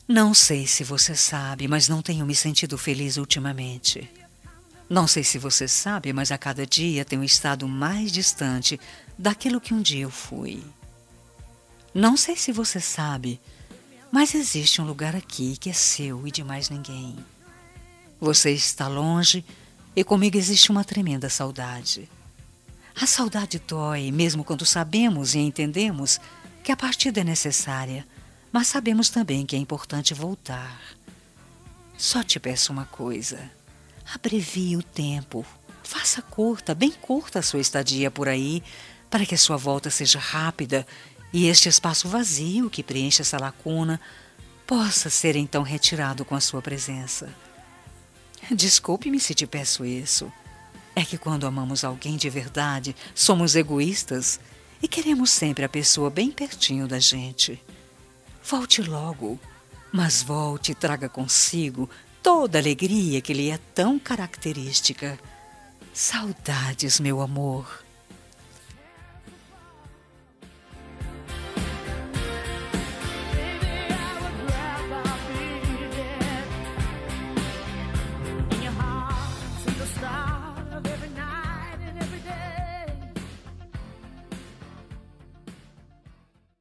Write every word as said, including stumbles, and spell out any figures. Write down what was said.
Não sei se você sabe, mas não tenho me sentido feliz ultimamente. Não sei se você sabe, mas a cada dia tenho estado mais distante daquilo que um dia eu fui. Não sei se você sabe, mas existe um lugar aqui que é seu e de mais ninguém. Você está longe e comigo existe uma tremenda saudade. A saudade dói, mesmo quando sabemos e entendemos que a partida é necessária, mas sabemos também que é importante voltar. Só te peço uma coisa: abrevie o tempo, faça curta, bem curta a sua estadia por aí, para que a sua volta seja rápida e este espaço vazio que preenche essa lacuna possa ser então retirado com a sua presença. Desculpe-me se te peço isso. É que quando amamos alguém de verdade, somos egoístas e queremos sempre a pessoa bem pertinho da gente. Volte logo, mas volte e traga consigo toda a alegria que lhe é tão característica. Saudades, meu amor.